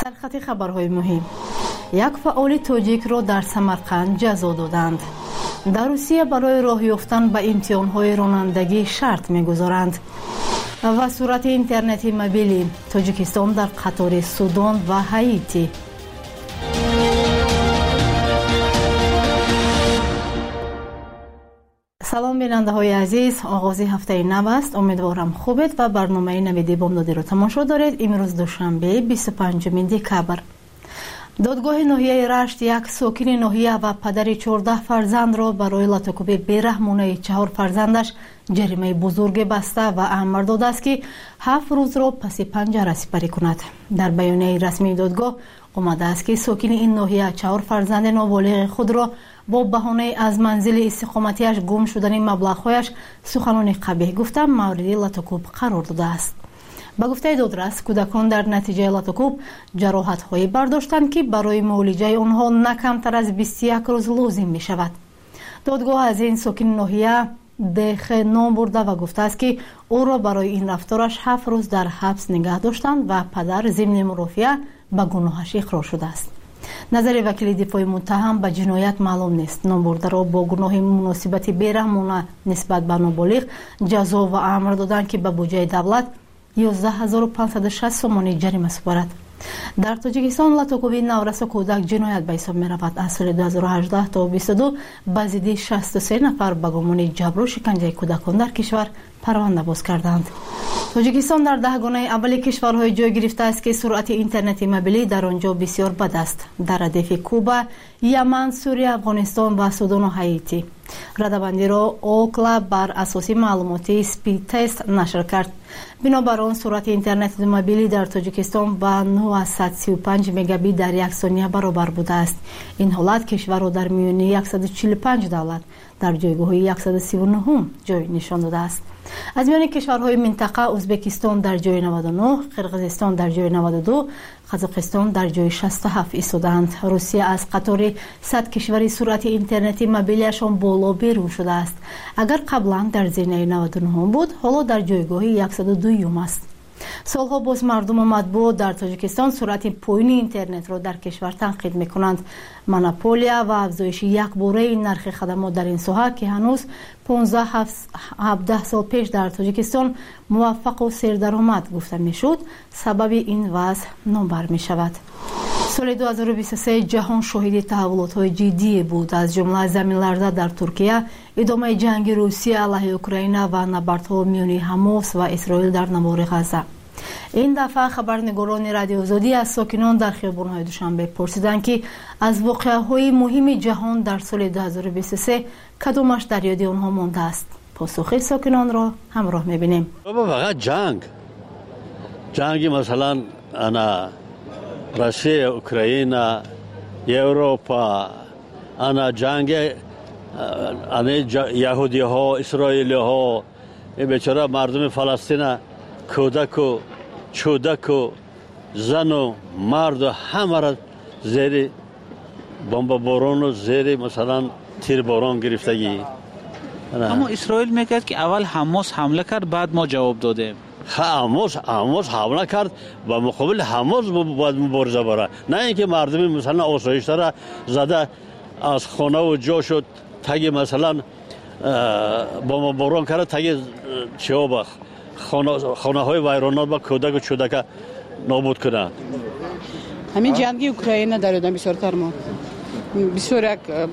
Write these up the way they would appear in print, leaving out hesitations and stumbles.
در خط خبرهای مهم، یک فعال تاجیک را در سمرقند جزا دادند. در روسیه برای راه یافتن به امتحان‌های رانندگی شرط می‌گذارند. و صورت اینترنتی موبیلی تاجیکستان در قطار سودان و هایتی. سلام بیننده های عزیز، آغاز هفته نو است. امیدوارم خوبید و برنامه نویدی بامدادی رو تماشا دارید. امروز دوشنبه 25 دکبر. دادگاه ناحیه رشت یک ساکن ناحیه و پدر 14 فرزند را برای لطف‌کوبی بیرحمانه 4 فرزندش جریمه بزرگ بسته و امر داده است که 7 روز را پس پنجره سپری کند. در بیانیه رسمی دادگاه آمده است که ساکن این ناحیه 4 فرزند نابالغ خود را با بهانه از منزل استقامتیش گم شدن مبلغ‌هایش سخنان قبیح گفته مورد لطف‌کوب قرار داده است. با گفته دادرس کودکان در نتیجه لطف‌کوب جراحت‌هایی برداشتند که برای معالجه آنها نه کمتر از 21 روز لازم می شود. دادگاه از این ساکن ناحیه دخ نام برده و گفته است که او را برای این رفتارش 7 روز در حبس نگه داشتند و پدر ضمن مرافعه به گناهش اقرار شده است. نظر وکیل دفاع متهم به جنایت معلوم نیست. نامبرده را با گناه مناسبت بیرحمانه نسبت به نابالغ جزا و امر دادند که به بودجه دولت 11560 سومانی جریمه سپارد. در تاجیکستان لطف‌کوبی نورس کودک جنایت به حساب می رود. از سال 2018 تا 22 به ضد 63 نفر به گمان جبر و شکنجه کودکان در کشور پرونده باز کردند. تاجیکستان در 10 گانه اول کشورهای جای گرفته است که سرعت اینترنت موبیلی در آنجا بسیار بد است. در ردیف کوبا، یمن، سوریه، افغانستان و سودان و هایتی. ردبندی را اوکلا بر اساس معلوماتی سپید تست نشر کرد. بنابر آن سرعت اینترنت موبیلی در تاجیکستان با 935 مگابیت در یک ثانیه برابر بوده است. این حالت کشور را در میان 145 دولت در جایگاه 139 جای نشان داده است. از میان کشورهای منطقه ازبکستان در جای 99، قرقیزستان در جای 92، قزاقستان در جای 67 ایستادند. روسیه از قطار 100 کشوری سرعت اینترنتی موبیلیشان بالا بیرون شده است. اگر قبلا در زینه 99 بود، حالا در جایگاه 102 است. سالها باز مردم و مطبوعات در تاجیکستان سرعت پایین اینترنت را در کشور تنقید می‌کنند. مونوپولیا و افزایش یک باره نرخ خدمات در این ساحه که هنوز 15-17 سال پیش در تاجیکستان موفق و سردرآمد گفته میشد، سبب این وضع نامبر می شود. سال 2023 جهان شاهد تحولات‌های جدی بود، از جمله زمین لرزه در ترکیه، ادامه جنگ روسیه علیه اوکراین و نبردها میان حماس و اسرائیل در نوار غزه. این دفعه خبرنگاران رادیو آزادی از ساکنان در خیابان‌های دوشنبه پرسیدند که از واقعه‌های مهم جهان در سال 2023 کدامش در یاد آنها مانده است. پاسخ ساکنان را همراه می‌بینیم. فقط جنگ مثلا انا روسیه، اوکراین، اروپا، انا جنگ یهودی ها، اسرائیلی ها، بیچاره مردم فلسطین، کودک و چودک و زن و مرد و همه را زیر بمب باران و زیر مثلا تیر باران گرفتگی. اما اسرائیل میگه که اول حماس حمله کرد بعد ما جواب دادیم. حماس حمله کرد و مقابل حماس باید مبارزه بره، نه اینکه مردم مثلا آسایش را زده از خانه و جا شد تگ مثلا با باران کرد تگ چوب خانه های ویرانات با کودک و چودک نابود کنند. همین جنگ اوکراین در ادامه بسیارتر ما بسیار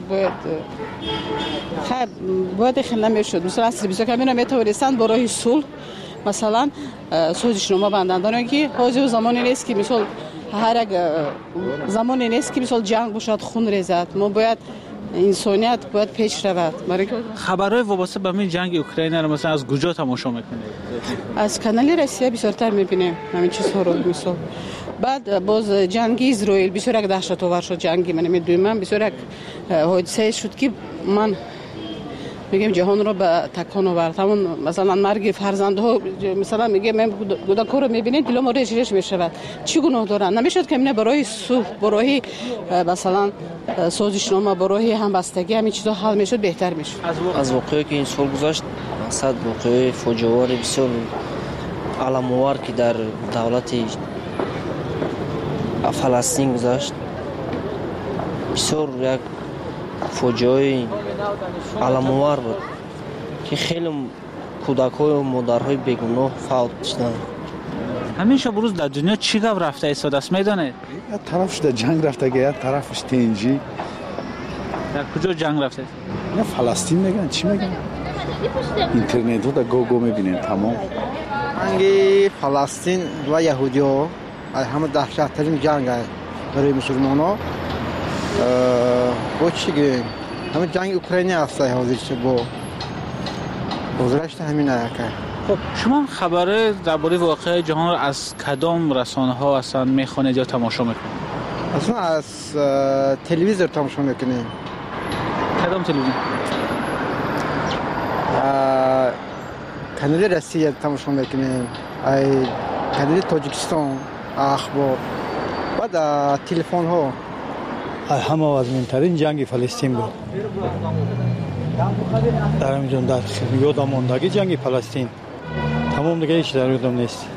باید خیلی نمیشد. مثلا اصلی بسیار کمی نمیتوانستند با راه صلح مثلا سازشنامه بندند که حاضر زمانی نیست که مثلا هر یک زمانی نیست که مثلا جنگ باشد خون ریزد. ما باید انسانیت باید پیش رود. خبرهای وابسته به همین جنگ اوکراین رو مثلا از کجا تماشا میکنید؟ از کانال روسیه بسیارتر میبینیم همین چیزها رو. مثلا بعد باز جنگ اسرائیل بسیار یک دهشت‌آور شد. جنگی من میدونم بسیار یک حادثه شد که من میگم جهان رو به تکان آورد. همون مثلا مرگ فرزندها، مثلا میگم من کودک‌ها رو میبینید دلم ریش میشود. چی گناه دارن؟ نمیشد که من برای صلح، برای مثلا سازشنامه، برای همبستگی همین چیزا حل میشد بهتر میشد. از واقعی که این سال گذشت صد واقعه فوج‌آور بسیار علم‌آور که در دولت فلسطین گذشت. بسیار یک فاجعه علام‌آور بود که خیلی کودک‌های و مادرهای بیگناه فوت شدند. همیشه بروز در دنیا چی گپ رفته است دست میدانید؟ یک طرفش در جنگ رفته که یک طرفش تنجی. در کجا جنگ رفته؟ نه فلسطین میگن چی میگن؟ اینترنت ها در گو میبینیم تمام. جنگ فلسطین و یهودی ها همه دهشت‌ترین جنگ است برای مسلمان ها. با چی گوییم؟ همه جنگ اوکراینی است حاضر شد با گذشت همین که. خب شما خبر درباره واقعه جهان را از کدام رسانه ها اصلا میخوانید یا تماشا میکنید؟ اصلا از تلویزیون تماشا میکنیم. کدام تلویزیون؟ کانال روسیه تماشا میکنیم. کانال تاجیکستان اخبار. بعد تلفن ها. همه وزمن‌ترین جنگ فلسطین بود. در میدون در یادم ماندگی جنگ فلسطین تمام دیگه هیچ در یادم نیست.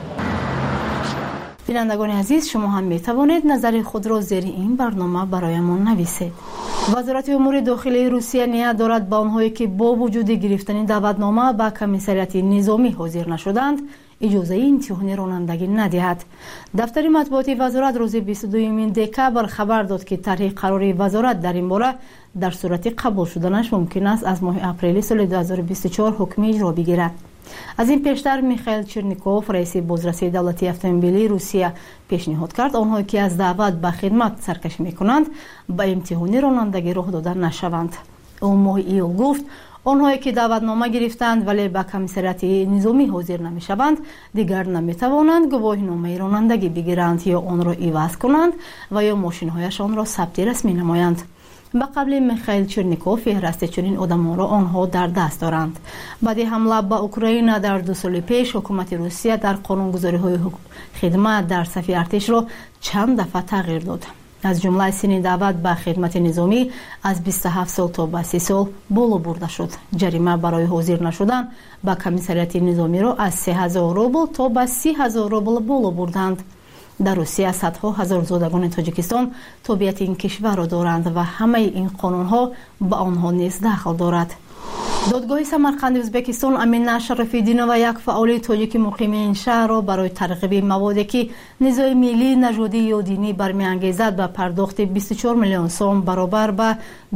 بینندگان عزیز شما هم می توانید نظر خود را زیر این برنامه برایمان نویسید. وزارت امور داخلی روسیه نیت دارد به آنهایی که با وجود گرفتن دعوتنامه به کمیسریت نظامی حاضر نشدند اجازه امتحان رانندگی ندهد. دفتر مطبوعاتی وزارت روز 22 دکبر خبر داد که طرح قراری وزارت در این باره در صورت قبول شدنش ممکن است از ماه اپریل سال 2024 حکم اجرا بگیرد. از این پیشتر میخائیل چرنیکوف رئیس بازرسی دولتی اتومبیلی روسیه پیشنهاد کرد آنهایی که از دعوت به خدمت سرکشی میکنند به امتحان رانندگی راه داده نشوند. او ماه ایول گفت آنهایی که دعوتنامه گرفتند ولی به کمیسریت نظامی حاضر نمیشوند دیگر نمیتوانند گواهینامه رانندگی بگیرند یا آن را عوض کنند و یا ماشین‌هایشان را ثبت رسمی نمایند. به قبل میخائیل چرنیکوف فهرست چنین آدمان را آنها در دست دارند. بعد حمله به اوکراین در 2 سال پیش حکومت روسیه در قانونگذاری‌های خدمت در صف ارتش را چند دفعه تغییر داد. از جمله سن دعوت به خدمت نظامی از 27 سال تا به 30 سال بالا برده شد. جریمه برای حاضر نشدن به کمیسریت نظامی را از 3000 روبل تا به 30000 روبل بالا بردند. در روسیه صدها هزار زادگان تاجیکستان تابعیت این کشور را دارند و همه این قانون‌ها به آنها نیز دخل دارد. دادگاه سمرقند ازبکستان امینه شرف‌الدینова یک فعال تاجیک مقیم این شهر را برای ترغیب موادی که نزاع ملی نژادی یا دینی برمی‌انگیزد به پرداخت 24 میلیون سوم برابر به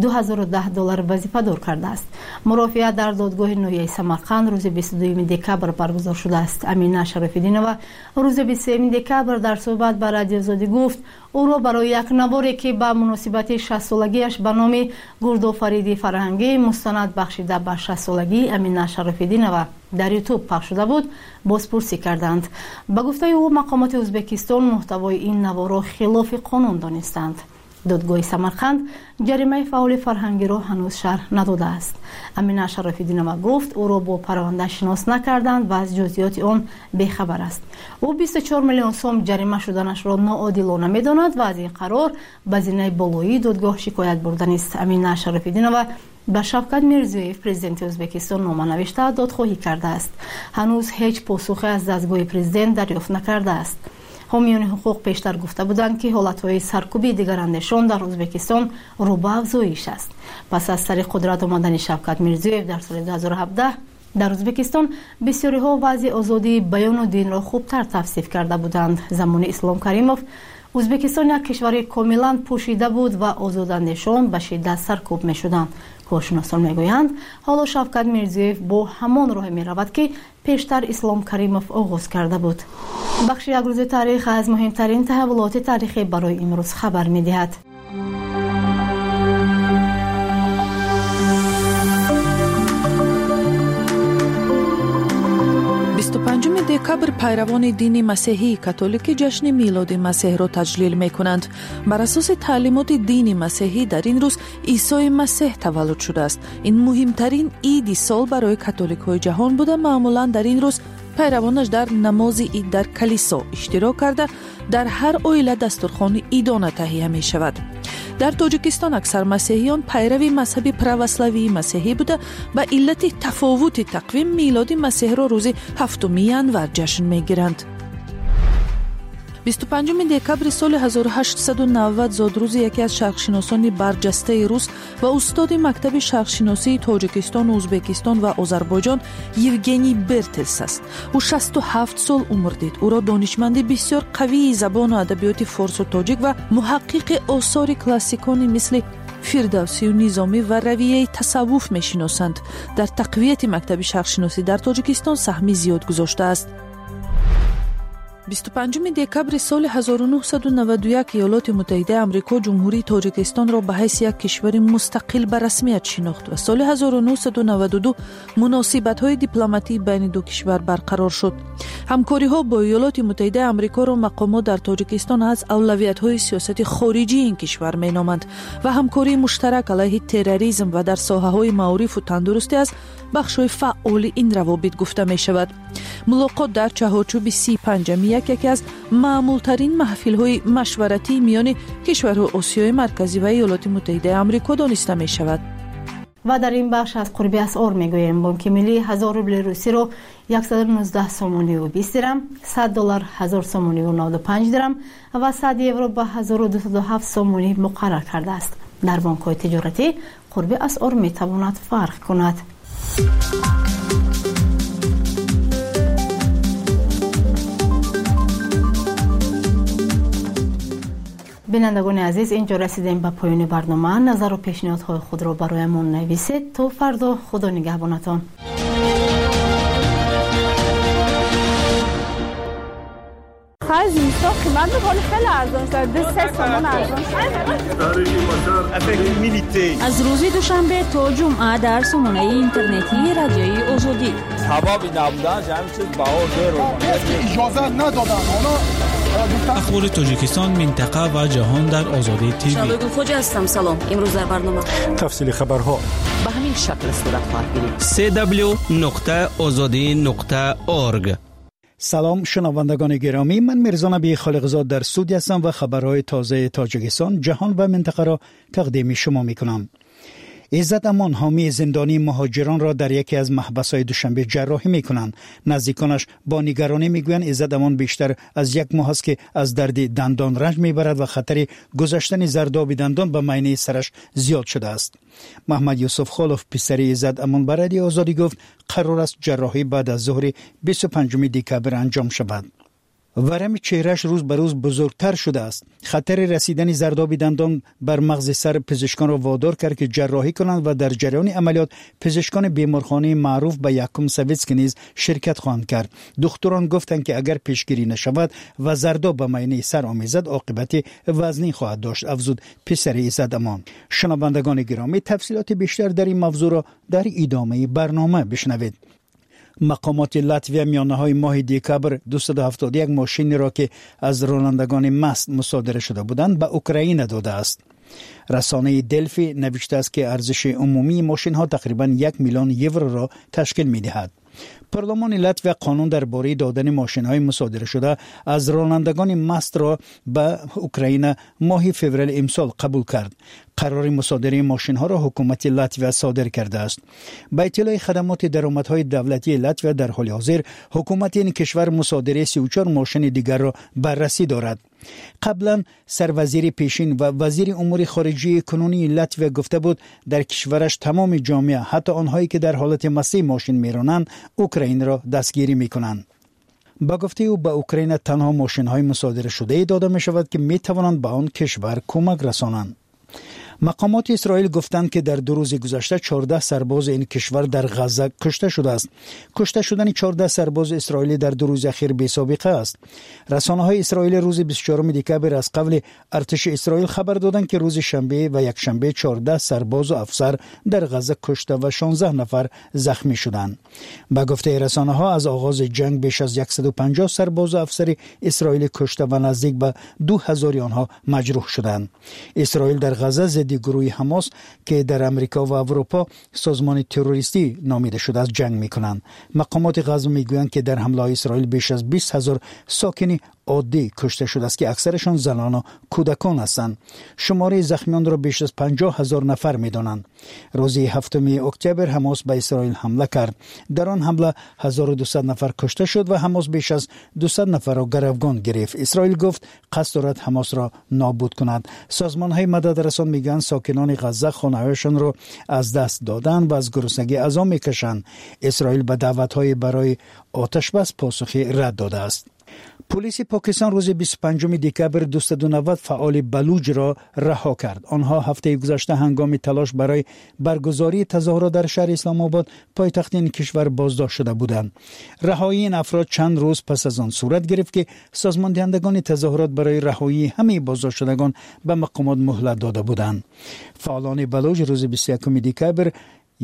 $2010 وظیفه دار کرده است. مرافعه در دادگاه ناحیه سمرقند روز 22 دکبر برگزار شده است. امینه شرف‌الدینова روز 23 دکبر در صحبت با رادیو آزادی گفت او را برای یک نواری که به مناسبت 60 سالگیش به نام گردآفریدی فرهنگی مستند بخشیده به 60 سالگی امینه شرف‌الدینова در یوتیوب پخش شده بود بازپرسی کردند. به گفته او مقامات ازبکستان محتوای این نوار را خلاف قانون دانستند. دادگاه سمرقند جریمه فعال فرهنگی را هنوز شرح نداده است. امینه شرف‌الدینова گفت او را با پرونده شناس نکردند و از جزئیات آن بیخبر است. او 24 میلیون سوم جریمه شدنش را ناعادلانه می‌داند و از این قرار به زینه بالایی دادگاه شکایت بردن است. امینه شرف‌الدینова به شفقت میرزیویف پرزیدنت ازبکستان نامه نوشته دادخواهی کرده است. هنوز هیچ پاسخی از دستگاه پرزیدنت دریافت نکرده است. حامیان حقوق پیشتر گفته بودند که حالتهای سرکوبی دیگراندیشان در ازبکستان رو به افزایش است. پس از سر قدرت آمدن شفقت میرزیویف در سال 2017 در ازبکستان بسیاری ها وضع آزادی بیان و دین را خوبتر توصیف کرده بودند. زمان اسلام کریموف ازبکستان یک کشور کاملا پوشیده بود و آزاداندیشان به شدت سرکوب می شدند. کارشناسان میگویند حالا شفقت میرزیویف با همان راه می رود که پیشتر اسلام کریموف آغاز کرده بود. بخش یک روز تاریخ از مهمترین تحولات تاریخی برای امروز خبر می دهد. 25 دکبر پیروان دین مسیحی کاتولیک جشن میلاد مسیح را تجلیل می کنند. بر اساس تعلیمات دین مسیحی در این روز عیسی مسیح تولد شده است. این مهمترین عید سال برای کاتولیک های جهان بوده. معمولا در این روز پیروانش در نماز عید در کلیسا اشتراک کرده در هر عائله دسترخوان عیدانه تهیه می شود. در تاجیکستان اکثر مسیحیان پیروی مذهب پروسلاوی مسیحی بوده و علت تفاوت تقویم میلاد مسیح را روز 7 ینور جشن می گیرند. 25 دکبر سال 1890 زادروز یکی از شرقشناسان برجسته روس و استاد مکتب شرقشناسی تاجیکستان، ازبکستان و آذربایجان یوگنی برتلس است. او 67 سال عمر دید. او را دانشمند بسیار قوی زبان و ادبیات فارس و تاجیک و محقق آثار کلاسیکانی مثل فردوسی و نظامی و رویه تصوف میشناسند. در تقویت مکتب شرقشناسی در تاجیکستان سهمی زیاد گذاشته است. 25 دکبر سال 1991 ایالات متحده آمریکا جمهوری تاجیکستان را به حیث یک کشور مستقل به رسمیت شناخت و سال 1992 مناسبت‌های دیپلماتی بین دو کشور برقرار شد. همکاری‌ها با ایالات متحده آمریکا را مقامات در تاجیکستان از اولویت‌های سیاست خارجی این کشور می‌نامند و همکاری مشترک علیه تروریسم و در ساحه‌های معارف و تندرستی از بخش‌های فعال این روابط گفته می‌شود. ملاقات در چهارچوب 35 یکی از معمولترین محفل‌های مشورتی میان کشورهای آسیای مرکزی و ایالات متحده آمریکا دانسته می‌شود. و در این بخش از قربی اسعار میگوییم بانک ملی 1000 روبل روسی رو 119 سومونی و 20 درم، 100 دلار 1000 سومونی و 95 درم و 100 یورو به 1207 سومونی مقرر کرده است. در بانک‌های تجارتی قربی اسعار میتواند فرق کند. بینندگان عزیز، اینجا رسیدیم به پایان برنامه. نظر و پیشنهادهای خود را برایمان نویسید. تا فردا، خدا نگهبانتان. خیلی زیستا قیمت میکنه خیلی ارزان شده. 3 سومون ارزان شده. از روز دوشنبه تا جمعه در سامانه اینترنتی رادیوی آزادی. سبب نبودن جمعی چیز بهار اجازه ندادن. اخبار تاجیکستان، منطقه و جهان در آزادی تیوی. شبگل خوجه هستم. سلام. امروز در برنامه تفصیل خبرها به همین شکل صورت خواهد گرفت. www.azadi.org. سلام شنوندگان گرامی، من میرزا نبی خالقزاد در استودیو هستم و خبرهای تازه تاجیکستان، جهان و منطقه را تقدیم شما میکنم. عزت امان حامی زندانی مهاجران را در یکی از محبس‌های دوشنبه جراحی می‌کنند. نزدیکانش با نگرانی می‌گویند عزت امان بیشتر از 1 ماه است که از درد دندان رنج می‌برد و خطر گذشتن زرداب دندان به معاینه سرش زیاد شده است. محمد یوسف خالف پسری عزت امان به رادیو آزادی گفت قرار است جراحی بعد از ظهر 25 دکبر انجام شود. ورم چهرهش روز به روز بزرگتر شده است. خطر رسیدن زرداب دندان بر مغز سر پزشکان را وادار کرد که جراحی کنند و در جریان عملیات پزشکان بیمارخانه معروف به یکم سویتسک نیز شرکت خواهند کرد. دکتران گفتند که اگر پیشگیری نشود و زرداب به معاینه سر آمیزد عاقبت وزنی خواهد داشت، افزود پسر عزت امان. شنوندگان گرامی، تفصیلات بیشتر در این موضوع را در ادامه برنامه بشنوید. مقامات لاتویا میانه‌های ماه دکبر 271 ماشین را که از رانندگان مست مصادره شده بودند به اوکراین داده است. رسانه دلفی نوشته است که ارزش عمومی ماشین ها تقریباً 1 میلیون یورو را تشکیل می دهد. پارلمان لاتویا قانون درباره دادن ماشین‌های مصادره شده از رانندگان مست را به اوکراین ماه فوریه امسال قبول کرد. قرار مصادره ماشین‌ها را حکومت لاتویا صادر کرده است. با اطلاع خدمات درآمدهای دولتی لاتویا در حال حاضر حکومت این کشور مصادره 34 ماشین دیگر را بررسی دارد. قبلا سروزیر پیشین و وزیر امور خارجه کنونی لاتویا گفته بود در کشورش تمام جامعه، حتی آنهایی که در حالت مسیح ماشین میرانند، اوکراین را دستگیری میکنند. با گفته او به اوکراین تنها ماشین‌های مصادره شده داده می شود که می توانند به آن کشور کمک رسانند. مقامات اسرائیل گفتند که در 2 روز گذشته 14 سرباز این کشور در غزه کشته شده است. کشته شدن 14 سرباز اسرائیلی در 2 روز اخیر بی سابقه است. رسانه‌های اسرائیل روز 24 دکبر از قبل ارتش اسرائیل خبر دادند که روز شنبه و یک شنبه 14 سرباز و افسر در غزه کشته و 16 نفر زخمی شدند. با گفته رسانه‌ها از آغاز جنگ بیش از 150 سرباز و افسر اسرائیل کشته و نزدیک به 2000 آنها مجروح شدند. اسرائیل در غزه ضد گروه حماس که در امریکا و اروپا سازمان تروریستی نامیده شده است جنگ می‌کنند. مقامات غزه می‌گویند که در حمله اسرائیل بیش از 20000 ساکن عادی کشته شده است که اکثرشان زنان و کودکان هستند. شماره زخمیان را بیش از 50,000 نفر می‌دانند. روز 7 اکتبر حماس به اسرائیل حمله کرد. در آن حمله 1200 نفر کشته شد و حماس بیش از 200 نفر را گروگان گرفت. اسرائیل گفت قصد دارد حماس را نابود کند. سازمان‌های مددرسان میگن ساکنان غزه خانه‌هایشان را از دست دادند و از گرسنگی عذاب می‌کشند. اسرائیل به دعوت‌های برای آتش بس پاسخی رد داده است. پلیس پاکستان روز 25 دکبر 290 فعال بلوچ را رها کرد. آنها هفته گذشته هنگام تلاش برای برگزاری تظاهرات در شهر اسلام آباد پایتخت این کشور بازداشت شده بودند. رهایی این افراد چند روز پس از آن صورت گرفت که سازمان دهندگان تظاهرات برای رهایی همه بازداشت شدگان به مقامات مهلت داده بودند. فعالان بلوچ روز 21 دکبر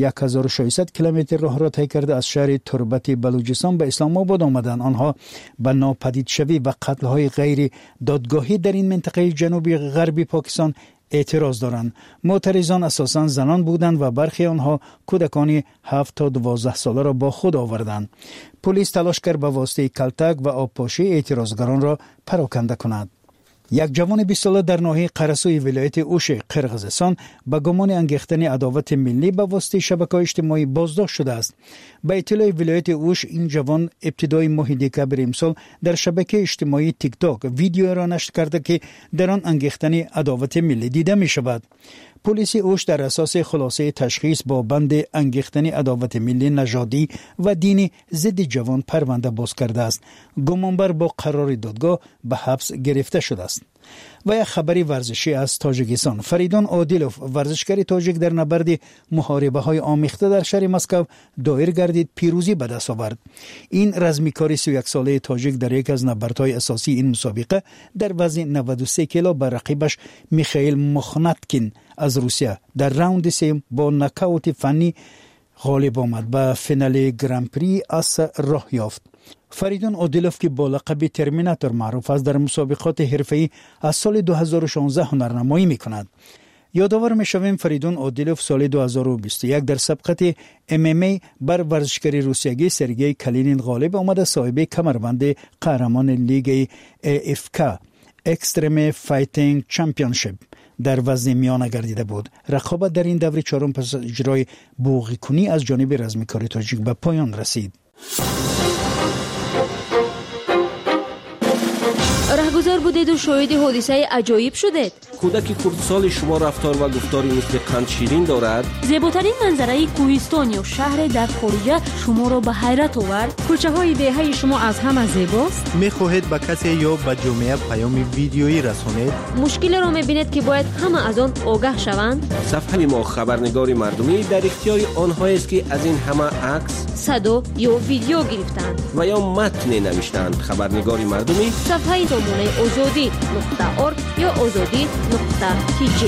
1600 کیلومتر راه را طی کرده از شهر تربت بلوچستان به اسلام آباد آمدند. آنها به ناپدید شوی و قتل‌های غیر دادگاهی در این منطقه جنوبی غربی پاکستان اعتراض دارند. معترضان اساساً زنان بودند و برخی آنها کودکان 7 تا 12 ساله را با خود آوردند. پلیس تلاش کرد به واسطه کلتک و آبپاشی اعتراضگران را پراکنده کند. یک جوان 20 ساله در ناحیه قرسوی ولایت اوش قرقیزستان به گمان انگیختن عداوت ملی به واسطه شبکه‌های اجتماعی بازداشت شده است. به اطلاع ولایت اوش این جوان ابتدای ماه دکبر امسال در شبکه اجتماعی تیک تاک ویدیو را نشر کرده که در آن انگیختن عداوت ملی دیده می شود. پلیس اوش در اساس خلاصه تشخیص با بند انگیختن عداوت ملی نژادی و دینی ضد جوان پرونده باز کرده است. گمانبر با قرار دادگاه به حبس گرفته شده است. و یک خبری ورزشی از تاجیکستان. فریدون عادیلوف ورزشکار تاجیک در نبرد محاربه‌های آمیخته در شهر مسکو دایر گردید پیروزی به دست آورد. این رزمیکاری 31 ساله تاجیک در یک از نبردهای اساسی این مسابقه در وزن 93 کیلو بر رقیبش میخائیل مخناتکین از روسیه در راوند سوم با نکاوت فنی غالب آمد. به فینال گرانپری اس راه یافت. فریدون عادیلوف که با لقب ترمیناتور معروف است در مسابقات حرفه‌ای از سال 2016 هنرنمایی می‌کند. یادآور می‌شویم فریدون عادیلوف سال 2021 در سبقت MMA بر ورزشکار روسیایی سرگئی کالینین غالب آمد، صاحب کمربند قهرمان لیگ AFK اکستریم فایتینگ چمپیونشیپ در وزن میانه گردیده بود. رقابت در این دوره چهارم پس از اجرای بوقی‌کنی از جانب رزمیکار تاجیک به پایان رسید. رهگذر بودید و شاهد حادثه عجایب شدید. کودک کردسال شما رفتار و گفتاری مثل قند شیرین دارد. زیباترین منظره کوهستان یا شهر در خارج شما را به حیرت آورد. کوچه های دهه شما از همه زیباست. میخواهید به کسی یا به جامعه پیام ویدیویی رسانید. مشکل را میبینید که باید همه از آن آگاه شوند. صفحه ما خبرنگار مردمی در اختیار آنهایی است که از این همه عکس، صدا یا ویدیو گرفتند و یا متن نوشتند. خبرنگار مردمی صفحه سامانه azadi.org یا azadi.tg.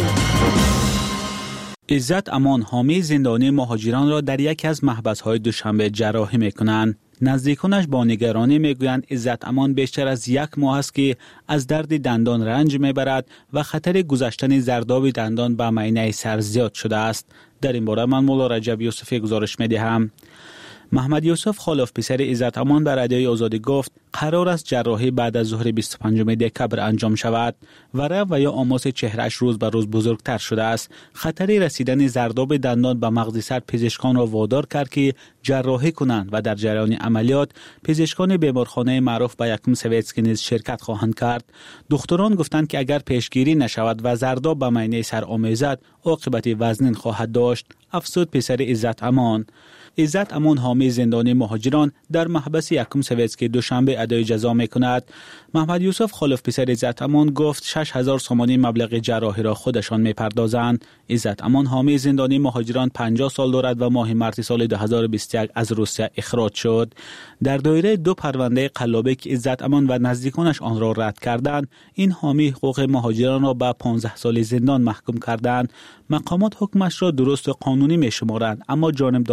عزت امان حامی زندانی مهاجران را در یکی از محبس‌های دوشنبه جراحی می‌کنند. نزدیکانش با نگرانی میگویند عزت امان بیشتر از 1 ماه است که از درد دندان رنج میبرد و خطر گذشتن زرداب دندان به معاینه سر زیاد شده است. در این باره من مولا رجب یوسفی گزارش میدهم. محمد یوسف خالف پسر عزت امان به رادیوی آزادی گفت قرار است جراحی بعد از ظهر 25 دکبر انجام شود. ورم و یا آماس چهرهش روز به روز بزرگتر شده است. خطر رسیدن زرداب دندان به مغز سر پزشکان را وادار کرد که جراحی کنند و در جریان عملیات پزشکان بیمارخانه معروف به یکم سویتسکی نیز شرکت خواهند کرد. دکتران گفتند که اگر پیشگیری نشود و زرداب به معاینه سر آمیزد عاقبت وزنین خواهد داشت. افسود پسر عزت امان. عزت امان حامی زندانی مهاجران در محبس یکم سویتسکی دوشنبه ادای جزا میکند. محمد یوسف خالف پسر عزت امان گفت 6000 سومانی مبلغ جراحی را خودشان میپردازند. عزت امان حامی زندانی مهاجران 50 سال دارد و ماه مارس سال 2021 از روسیه اخراج شد. در دایره 2 پرونده قلابی که عزت امان و نزدیکانش آن را رد کردند، این حامی حقوق مهاجران را به 15 سال زندان محکوم کردند. مقامات حکمش را درست و قانونی میشمارند، اما جانبدارانش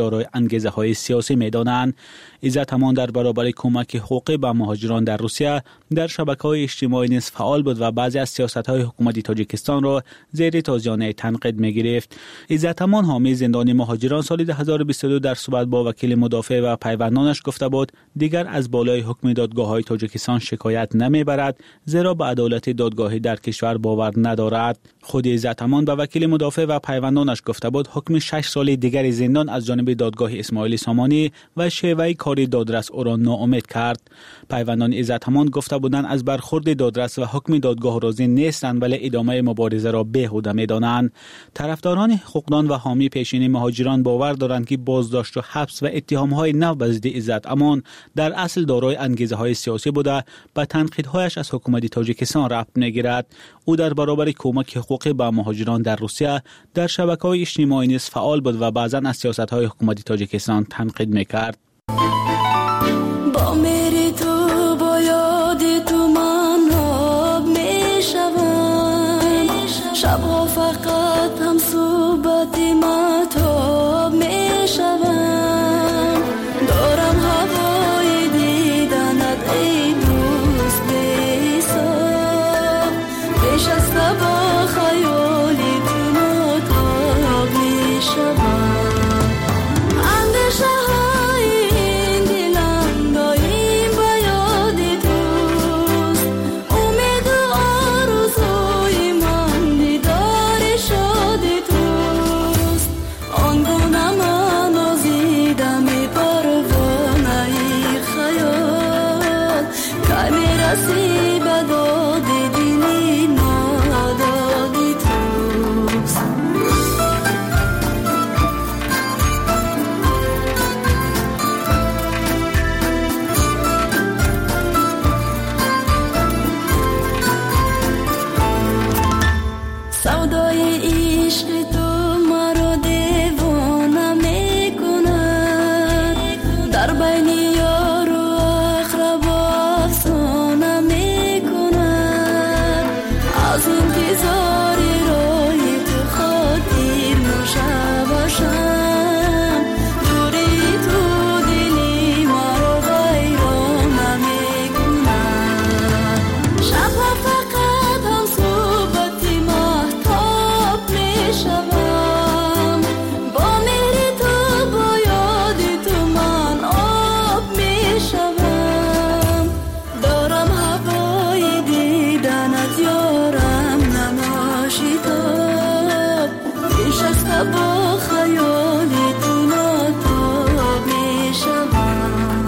دارای انگیزه‌های سیاسی می‌دانند. عزت امان در برابر کمک حقوقی به مهاجران در روسیه در شبکه‌های اجتماعی نیز فعال بود و بعضی از سیاست‌های حکومت تاجیکستان را زیر تازیانه تنقید می‌گرفت. عزت امان حامی زندانی مهاجران سال 2022 در صحبت با وکیل مدافع و پیوندانش گفته بود دیگر از بالای حکم دادگاه‌های تاجیکستان شکایت نمی‌برد، زیرا به عدالت دادگاهی در کشور باور ندارد. خود عزت امان به وکیل مدافع و پیوندانش گفته بود حکم 6 سال دیگر زندان از جانب دادگاه اسماعیل سامانی و شیوه کار دادرس او را ناامید کرد. پیوندان عزت امان گفته بودند از برخورد دادرس و حکم دادگاه راضی نیستند، ولی ادامه مبارزه را بیهوده می‌دانند. طرفداران حقوقدان و حامی پیشین مهاجران باور دارند که بازداشت و حبس و اتهام‌های نو به ضد عزت امان در اصل دارای انگیزه‌های سیاسی بوده، به تنقیدهایش از حکومت تاجیکستان ربط می‌گیرد. او در برابر کمک حقوقی به مهاجران در روسیه در شبکه‌های اجتماعی نیز فعال بود و بعضاً از سیاست‌های حکومت تاجیکستان تنقید می‌کرد. با میری تو با یادی تو من آب میشوم، شبها فقط هم صحبتی مهتاب میشوم، دارم هوای دیدنت ای دوست بی‌حساب، پیش از با خیالی تو متاق میشوم، اندیشه های این دلم دایم با یادی توست، امید و آرزوی من دیدار شادی توست، آنگونه من آزیدم ای پروانه خیال، که میرسی به داد دلی نادادی توست. سودای عشق تو مرا دیوانه میکند، در بین یار و اقربا افسانه میکند، از انتظار روی تو خاطر نوشه باشم، دوری تو دلی مرا ویرانه میکند، شبها فقط هم صحبتی مهتاب میشوم، با مهری تو با یادی تو من آب میشوم، دارم هوای دیدنت یارم نماشیداب، پیش از با خیالی تو ناتاب میشوم.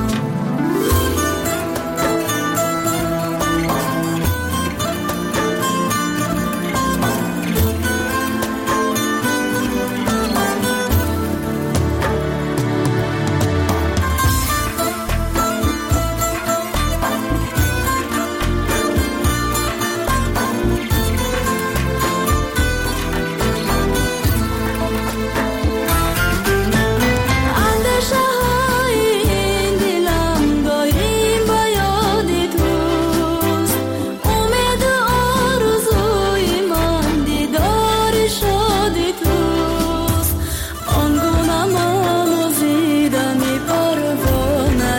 اندیشه های این دلم دایم با یادی توست، امید و آرزوی من دیدار شادی توست، آنگونه من آزیدم ای پروانه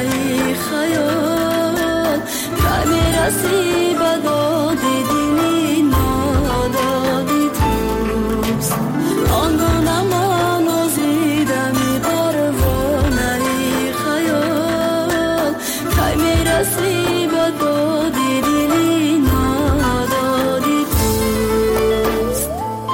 خیال، که میرسی به داد دلی نادادی توست، آنگونه من آزیدم ای پروانه خیال، که میرسی به داد دلی نادادی توست.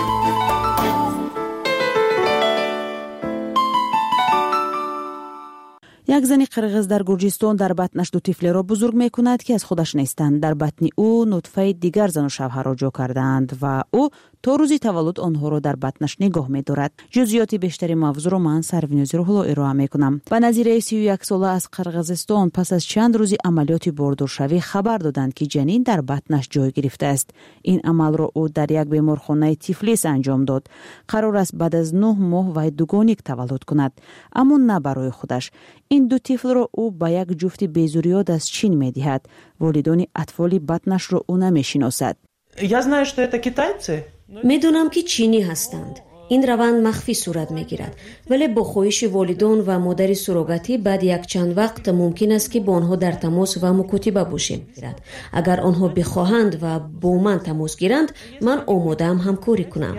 یک زن قرغز در گرجستان در بطنش دو طفل را بزرگ می کند که از خودش نیستند. در بطن او نطفه دیگر زن و شوهر را جا کردند و او تا روزی تولد آنها را در بطنش نگاه می دارد. جزئیات بیشتری موضوع را من سروینوزی رو ارائه می کنم. و نظیر 31 ساله از قرغزستان پس از چند روزی عملیات باردارشوی خبر دادند که جنین در بطنش جای گرفته است. این عمل را او در یک بیمارخانه تیفلیس انجام داد. قرار است بعد از 9 ماه و دوگانیک تولد کند، اما نه برای خودش. این دو طفل را او به یک جفت بیزوریاد از چین می دهد. والدان اطفال بطنش را او نمی شناسد. Я знаю, что это китайцы. میدونم که چینی هستند. این روند مخفی صورت میگیرد، ولی با خواهش والدان و مادر سروگاتی بعد یک چند وقت ممکن است که با آنها در تماس و مکاتبه باشیم. اگر آنها بخواهند و با من تماس گیرند، من آماده‌ام همکاری کنم.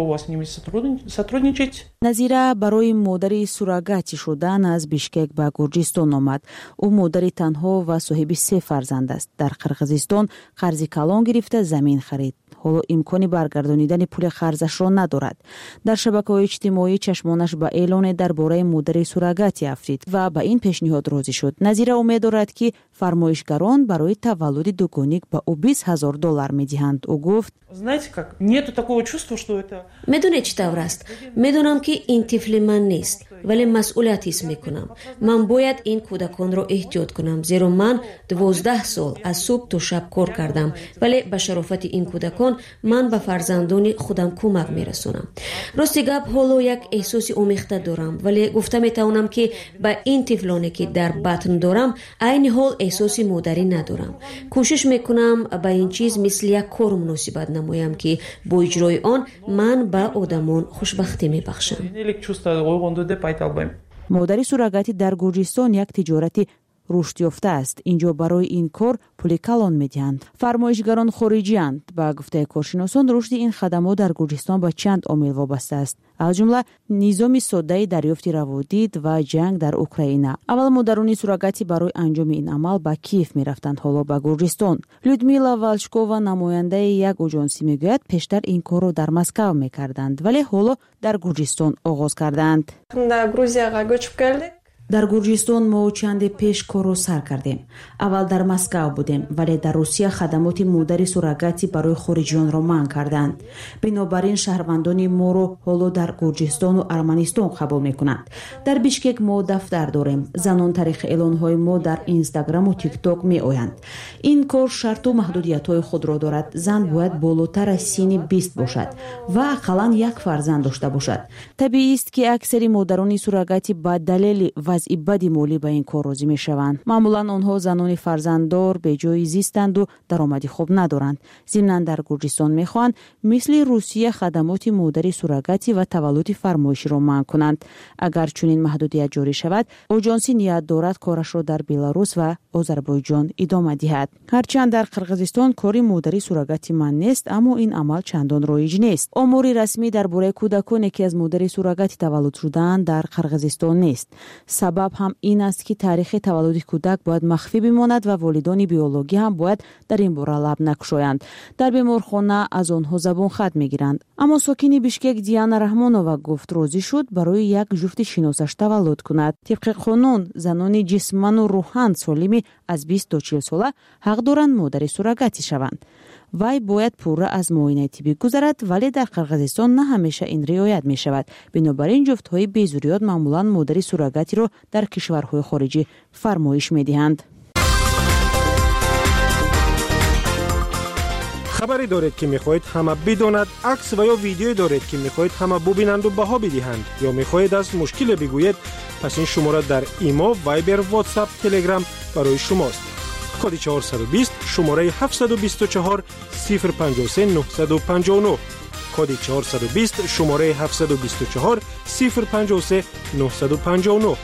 نظیره برای مادر سروگاتی شدن از بیشکک به گرجستان آمد. او مادر تنها و صاحب 3 فرزند است. در قرقیزستان قرض کلان گرفته زمین خرید. حالا امکانی برگردانیدن پول قرضش را ندارد. در شبکه‌های اجتماعی چشمانش به اعلان درباره مادر سروگاتی افرید و به این پیشنهاد راضی شد. نظیره امید دارد که فرمایشگران برای تولد دوگانیک به او $20,000 می‌دهند. او گفت: میدونی چی طور است؟ میدونم که این طفل من نیست، ولی مسئولیت حس میکنم. من باید این کودکان را احتیاط کنم، زیرا من 12 سال از صبح تا شب کار کردم، ولی به شرافت این کودکان من به فرزندان خودم کمک میرسونم. راستی گپ حالا یک احساس آمیخته دارم، ولی گفته میتونم که به این طفلانی که در بطن دارم عین حال احساس مادری ندارم. کوشش میکنم به این چیز مثل یک کار مناسبت نمایم که با اجرای آن من به آدمان خوشبختی میبخشم. مادر سروگاتی در گرجستان یک تجارت رشد یافته است. اینجا برای این کار پول کلان میدهند. فرمایشگران خارجی‌اند. با گفته کارشناسان رشد این خدمات در گرجستان با چند عامل وابسته است. از جمله نظام ساده دریافت روادید و جنگ در اوکراین. اول مادران سروگاتی برای انجام این عمل به کیف میرفتند، حالا به گرجستان. لودمیلا والشکووا نماینده یک آژانسی میگوید پیشتر این کار را در مسکو میکردند، ولی حالا در گرجستان آغاز کردند. در گرجستان ما چند پیش کار را سر کردیم. اول در مسکو بودیم، ولی در روسیه خدمات مادر سروگاتی برای خارجیان را منع کردند. بنابراین شهروندان ما را حالا در گرجستان و ارمنستان قبول میکنند. در بیشکک ما دفتر داریم. زنان طریق اعلانهای ما در اینستاگرام و تیک تاک می آیند. این کار شرط و محدودیت‌های خود را دارد. زن باید بالاتر از سن 20 باشد و حداقل یک فرزند داشته باشد. طبیعی است که اکثر مادران سروگاتی با دلیل وضع بدی مالی به این کار راضی میشوند. معمولا آنها زنان فرزنددار به جای زیستند و درآمدی خوب ندارند. ضمناً در گرجستان میخواهند مثل روسیه خدمات مادر سروگاتی و تولد فرمایشی را منع کنند. اگر چنین محدودیت جاری شود، آژانسی نیت دارد کارش را در بلاروس و آذربایجان ادامه دهد. هرچند در قرقیزستان کاری مادر سروگاتی منع نیست، اما این عمل چندان رایج نیست. آمار رسمی درباره کودکانی که از مادر سروگاتی تولد شدند در قرقیزستان نیست. سبب هم این است که تاریخ تولد کودک باید مخفی بماند و والدان بیولوژی هم باید در این باره لب نگشایند. در بیمارخانه از آنها زبان خط میگیرند. اما ساکن بیشکک دیانا رحمانووا گفت راضی شد برای یک جفت شناسش تولد کند. طبق قانون زنان جسمانی و روحاً سالم از 20 تا 40 ساله حق دارند مادر سروگاتی شوند. وای باید پورا از معاینه طبی گذرد، ولی در قرقیزستان نه همیشه این رعایت می شود. بنابراین جفت‌های بی‌ضروریات معمولاً مادر سروگاتی را در کشورهای خارجی فرمایش می دهند. خبری دارید که می‌خواهید همه بداند، عکس و یا ویدیویی دارید که می‌خواهید همه ببینند و بها بدهند، یا می‌خواهید از مشکل بگویید، پس این شماره در ایما، وایبر، واتساپ، تلگرام برای شماست. کد 420 شماره 724 053 959. کد 420 شماره 724 053 959.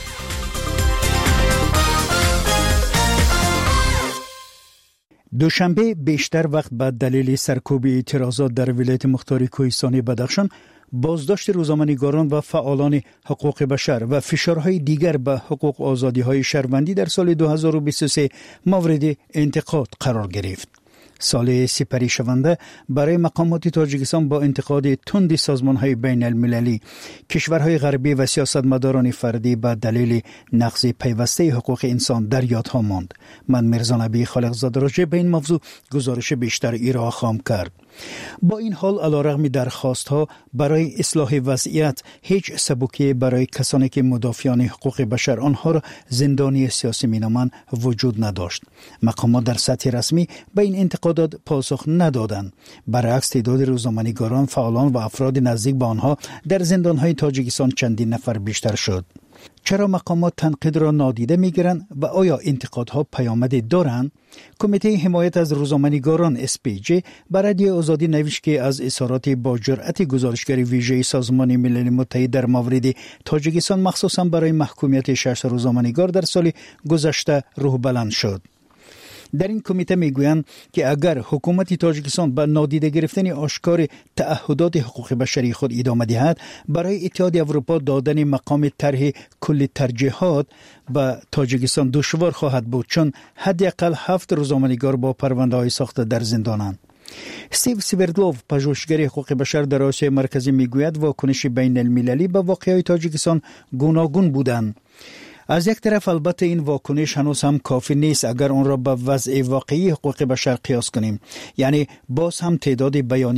دوشنبه بیشتر وقت بعد دلیل سرکوب اعتراضات در ولایت مختار کوهستانی بدخشان، بازداشت روزنامه‌نگاران و فعالان حقوق بشر و فشارهای دیگر به حقوق و آزادی‌های شهروندی در سال 2023 مورد انتقاد قرار گرفت. سال سپری شونده برای مقامات تاجیکستان با انتقاد تند سازمان‌های بین المللی، کشورهای غربی و سیاستمداران فردی به دلیل نقض پیوسته حقوق انسان در یادها ماند. من مرزا نبی خالقزاده راجع به این موضوع گزارش بیشتر ارائه خواهم کرد. با این حال علیرغم درخواست‌ها برای اصلاح وضعیت، هیچ سبکی برای کسانی که مدافعان حقوق بشر آنها را زندانی سیاسی مینامند وجود نداشت. مقامات در سطح رسمی به این انتقادات پاسخ ندادند. برعکس تعداد روزنامه‌نگاران، فعالان و افراد نزدیک به آنها در زندان‌های تاجیکستان چندین نفر بیشتر شد. چرا مقامات تنقید را نادیده میگیرند و آیا انتقادها پیامدی دارند؟ کمیته حمایت از روزنامه‌نگاران SPJ بر رادیو آزادی نوشت که از اظهارات با جرأت گزارشگر ویژه سازمان ملل متحد در مورد تاجیکستان مخصوصا برای محکومیت 6 روزنامه‌نگار در سال گذشته روح بلند شد. در این کمیته میگویند که اگر حکومت تاجیکستان به نادیده گرفتن آشکار تعهدات حقوق بشری خود ادامه دهد، برای اتحاد اروپا دادن مقام طرح کل ترجیحات به تاجیکستان دشوار خواهد بود، چون حداقل 7 روزنامه‌نگار با پرونده‌های ساخته در زندانند. استیو سیبردلوف، پژوهشگر حقوق بشر در آسیای مرکزی، میگوید واکنش بین المللی به واقعه تاجیکستان گوناگون بودند. از یک طرف البته این واکنش هنوز هم کافی نیست اگر آن را به وضع واقعی حقوق بشر قیاس کنیم، یعنی باز هم تعداد بیانیه‌های